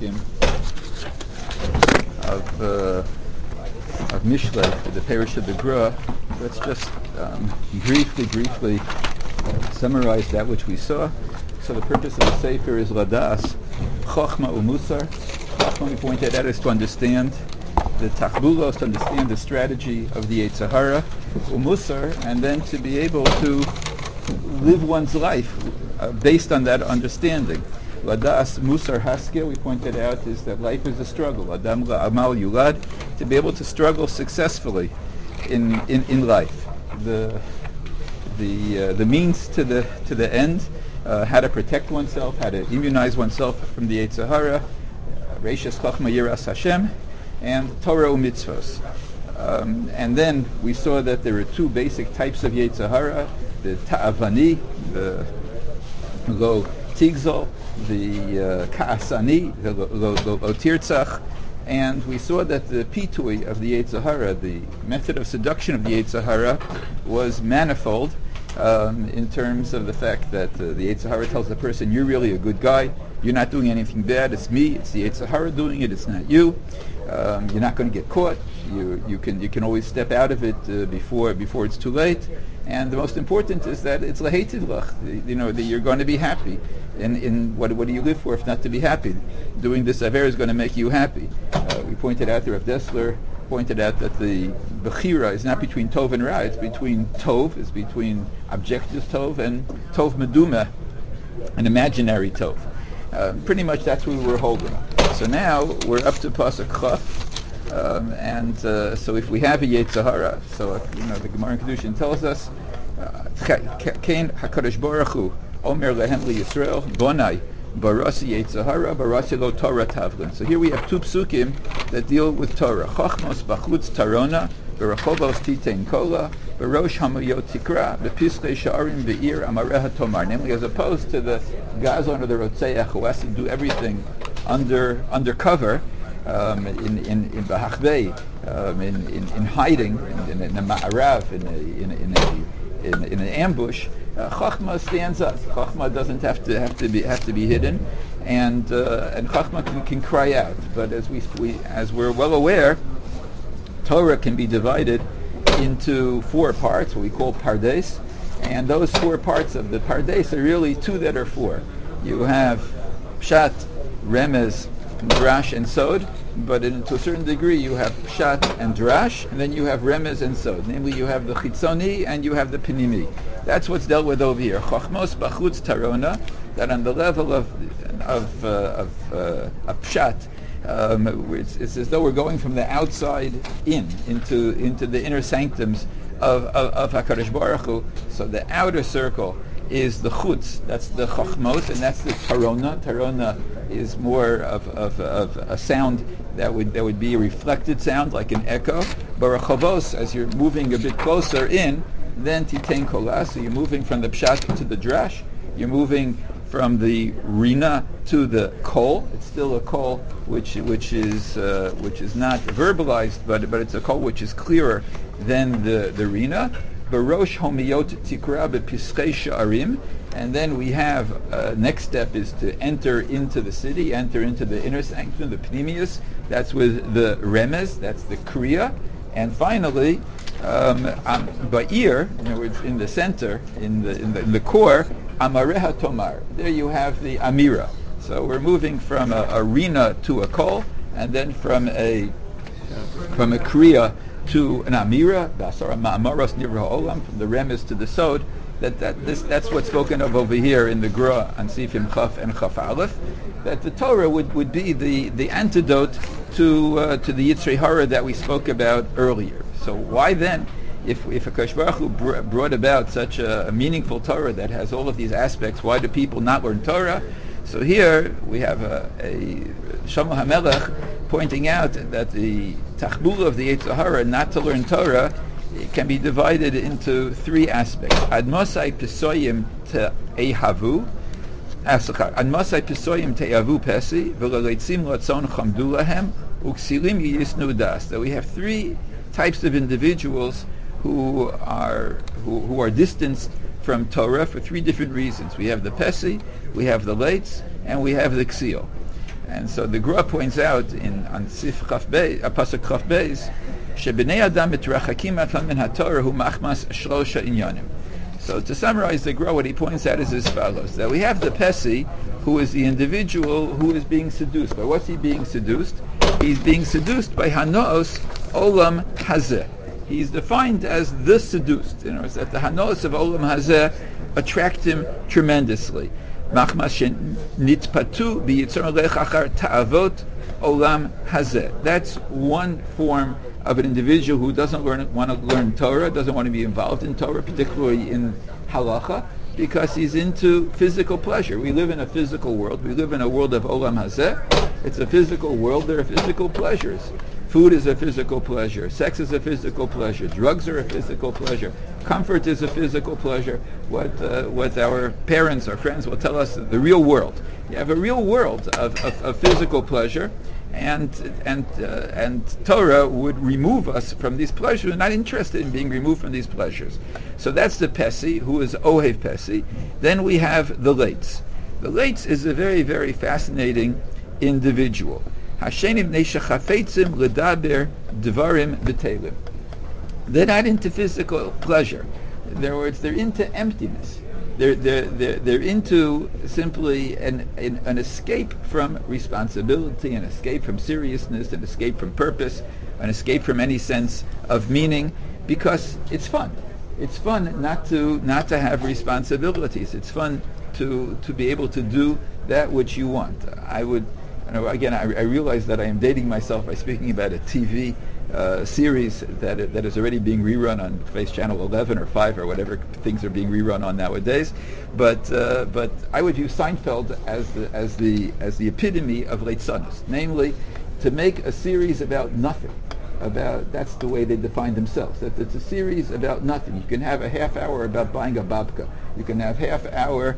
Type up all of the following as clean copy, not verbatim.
psukim of Mishlei, the parish of the Gra. Let's just briefly summarize that which we saw. So the purpose of the Sefer is Ladas, Chochma Umusar. Chochma, we pointed out, is to understand the Tachbulos, to understand the strategy of the Yetzer Hara, Umusar, and then to be able to live one's life based on that understanding. Ladas Musar Haskell, we pointed out, is that life is a struggle. Adam Amal Yulad, to be able to struggle successfully in life. The means to the end, how to protect oneself, how to immunize oneself from the Yetzer Hara, Reishas Chachma Yiras Hashem, and Torah u'mitzvos. And then we saw that there are two basic types of Yetzer Hara: the Ta'avani, the Lo Tigzol, the Ka'asani, the Lo Tirtzach. And we saw that the pitui of the Yetzer Hara, the method of seduction of the Yetzer Hara, was manifold in terms of the fact that the Yetzer Hara tells the person, you're really a good guy, you're not doing anything bad, it's me, it's the Yetzer Hara doing it, it's not you. You're not going to get caught. You can always step out of it before it's too late. And the most important is that it's laheitiv lach. That you're going to be happy. In what do you live for if not to be happy? Doing this aver is going to make you happy. We pointed out there, Rav Dessler pointed out that the bechira is not between tov and ra. It's between tov, it's between objective tov, and tov meduma, an imaginary tov. Pretty much that's what we were holding. So now we're up to Pasuk Chaf, and so if we have a Yetzer Hara, so the Gemara in Kedushin tells us, Kain Hakadosh Baruch Hu Omer lehem liyisrael bonai barasi Yetzer Hara barasi lo Torah tavlin. So here we have two psukim that deal with Torah. Chachmos bachutz tarona berachovos titein kola berosh hamayot tikra bepiskei sha'arim be'ir amareha tomar. Namely, as opposed to the gazon or the rotzeach who has to do everything undercover, in bahachvei, in hiding, in a ma'arav, in an ambush. Chachma stands up. Chachma doesn't have to be hidden, and Chachma can cry out. But as we're well aware, Torah can be divided into four parts, what we call pardes, and those four parts of the pardes are really two that are four. You have pshat, remez, drash, and sod, but to a certain degree you have pshat and drash, and then you have remez and sod. Namely, you have the chitzoni and you have the pinimi. That's what's dealt with over here. Chachmos bachutz tarona, that on the level of pshat, it's as though we're going from the outside into the inner sanctums of HaKadosh Baruch Hu. So the outer circle is the chutz, that's the chachmot, and that's the tarona. Tarona is more of a sound that would be a reflected sound, like an echo. Barachavos, as you're moving a bit closer in, then titein kola, so you're moving from the pshat to the drash, you're moving from the rina to the kol. It's still a kol which is not verbalized, but it's a kol which is clearer than the rina. Barosh homiyot tikra bepiskei sha'arim, and then we have next step is to enter into the city, enter into the inner sanctum, the pnimius. That's with the remez, that's the kriya, and finally ba'ir, in other words, in the center, in the core, amareha tomar. There you have the amira. So we're moving from a rina to a kol, and then from a kriya to an amira, basara ma'amaros nivra olam, from the remez to the sod. That's what's spoken of over here in the Gra on Sifim Chaf and Chaf Aleph. That the Torah would be the antidote to the Yitzrei Hara that we spoke about earlier. So why then, if HaKadosh Baruch Hu brought about such a meaningful Torah that has all of these aspects, why do people not learn Torah? So here we have a Shlomo HaMelech pointing out that the tachbula of the Yetzer Hara not to learn Torah, it can be divided into three aspects. Admosai pisoyim te'ehavu, Admosai pisoyim te'ehavu pesi, v'leleitzim lotzon chamdu lahem, uksilim yisnu das. So we have three types of individuals who are distanced from Torah for three different reasons. We have the pesi, we have the leitz, and we have the ksio. And so the Gra points out on Sif Chaf Beis, Pasuk Chaf Beis, Shebnei Adam mitrachakim atlan min haTorah hu machmas shlosha inyanim. So to summarize the Gra, what he points out is as follows: that we have the Pesi, who is the individual who is being seduced. By what's he being seduced? He's being seduced by Hanaos Olam Hazeh. He's defined as the seduced. In other words, that the Hanaos of Olam Hazeh attract him tremendously. Nitpatu biyitzor lech achar ta'avot olam hazeh. That's one form of an individual who doesn't want to learn Torah, doesn't want to be involved in Torah, particularly in halacha, because he's into physical pleasure. We live in a physical world. We live in a world of olam hazeh. It's a physical world. There are physical pleasures. Food is a physical pleasure. Sex is a physical pleasure. Drugs are a physical pleasure. Comfort is a physical pleasure. What our parents, our friends will tell us, the real world. You have a real world of physical pleasure, and Torah would remove us from these pleasures. We're not interested in being removed from these pleasures. So that's the Pesi, who is Ohev Pesi. Then we have the Leitz. The Leitz is a very, very fascinating individual. They're not into physical pleasure. In other words, they're into emptiness. They're into simply an escape from responsibility, an escape from seriousness, an escape from purpose, an escape from any sense of meaning, because it's fun. It's fun not to have responsibilities. It's fun to be able to do that which you want. I realize that I am dating myself by speaking about a TV series that is already being rerun on Face Channel 11 or 5 or whatever things are being rerun on nowadays. But I would view Seinfeld as the epitome of Leitzanus, namely to make a series about nothing. That's the way they define themselves. That it's a series about nothing. You can have a half hour about buying a babka. You can have half hour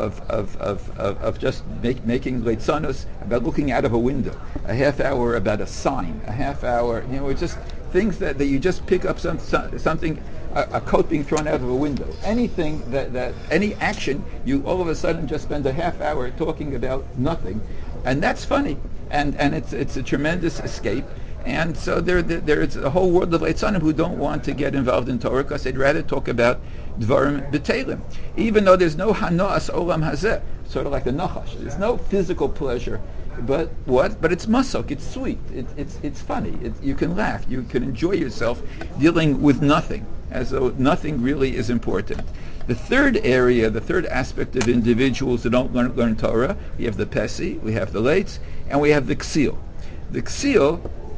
of just making leitzanus about looking out of a window. A half hour about a sign. A half hour, it's just things that you just pick up something, a coat being thrown out of a window. Anything that any action, you all of a sudden just spend a half hour talking about nothing, and that's funny, and it's a tremendous escape. And so there's a whole world of Leitzanim who don't want to get involved in Torah because they'd rather talk about Dvarim B'Teilim. Even though there's no Hanoas Olam Hazeh, sort of like the Nachash. There's no physical pleasure, but it's masok, it's sweet, it's funny, you can laugh, you can enjoy yourself dealing with nothing, as though nothing really is important. The third area, the third aspect of individuals that don't learn Torah, we have the Pesi, we have the Leitz, and we have the Ksil. The Ksil,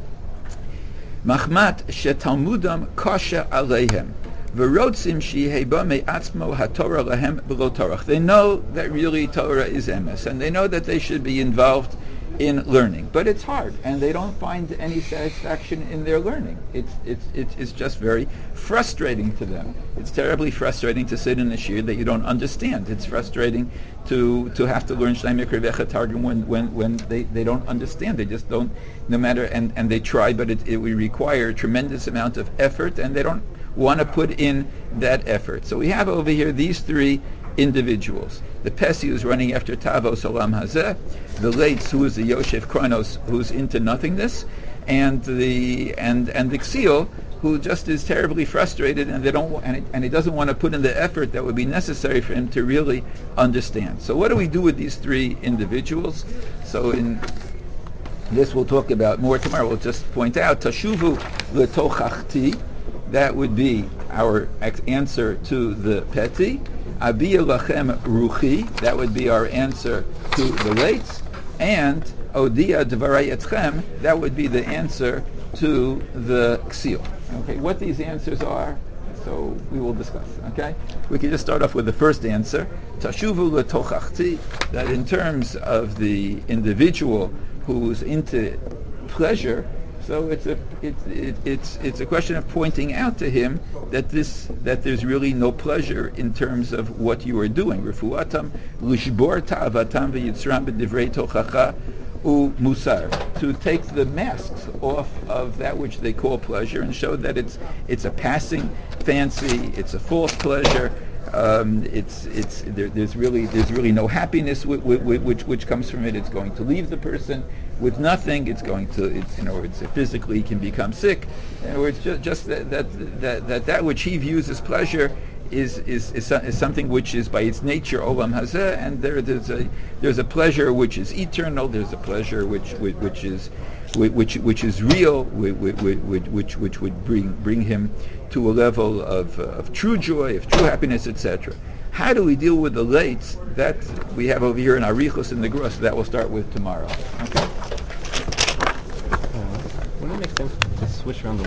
Machmat shetalmudam kasha aleihem, v'rotzim sheheba me'atzmo haTorah lahem b'lo torach. They know that really Torah is emes, and they know that they should be involved in learning, but it's hard, and they don't find any satisfaction in their learning. It's just very frustrating to them. It's terribly frustrating to sit in a shir that you don't understand. It's frustrating to have to learn Shnei Mikra Vecha Targum when they don't understand. They just don't, no matter, and they try, but it would require a tremendous amount of effort, and they don't want to put in that effort. So we have over here these three individuals. The Pesi, who's running after Tavos Olam Hazeh, the Leitz, who is the Yosef Kronos, who's into nothingness, and the Ksil, who just is terribly frustrated, and he doesn't want to put in the effort that would be necessary for him to really understand. So what do we do with these three individuals? So in this we'll talk about more tomorrow. We'll just point out Tashuvu L'Tochachti. That would be our answer to the Peti. Abiya Lachem Ruchi. That would be our answer to the Leitz. And Odia Dvarai Etchem. That would be the answer to the Ksil. Okay, what these answers are, so we will discuss. Okay, we can just start off with the first answer. Tashuvu L'Tochachti. That in terms of the individual who's into pleasure, so it's a question of pointing out to him that there's really no pleasure in terms of what you are doing. Refuatam lishbor ta'avatam v'yitzram b'divrei tochacha musar, to take the masks off of that which they call pleasure and show that it's a passing fancy, it's a false pleasure. There's really no happiness which comes from it. It's going to leave the person with nothing. It's physically can become sick. In other words, just that which he views as pleasure is something which is by its nature olam hazeh, and there's a pleasure which is eternal. There's a pleasure which is real, which would bring him to a level of true joy, of true happiness, etc. How do we deal with the lates? That we have over here in Arichos in the Gross. That we'll start with tomorrow. Okay. Wouldn't it make sense to switch around the